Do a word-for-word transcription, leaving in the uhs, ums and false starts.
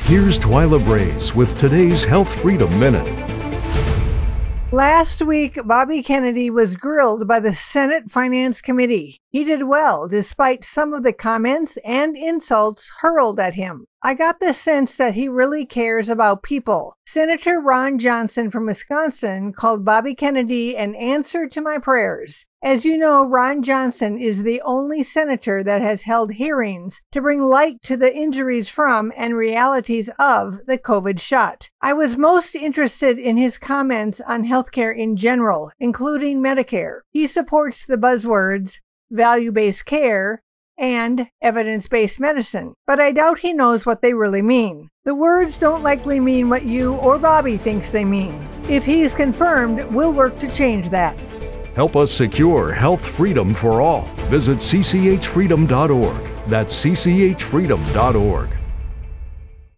Here's Twyla Braze with today's Health Freedom Minute. Last week, Bobby Kennedy was grilled by the Senate Finance Committee. He did well, despite some of the comments and insults hurled at him. I got the sense that he really cares about people. Senator Ron Johnson from Wisconsin called Bobby Kennedy an answer to my prayers. As you know, Ron Johnson is the only senator that has held hearings to bring light to the injuries from and realities of the COVID shot. I was most interested in his comments on healthcare in general, including Medicare. He supports the buzzwords value-based care and evidence-based medicine, but I doubt he knows what they really mean. The words don't likely mean what you or Bobby thinks they mean. If he's confirmed, we'll work to change that. Help us secure health freedom for all. Visit c c h freedom dot org. That's c c h freedom dot org.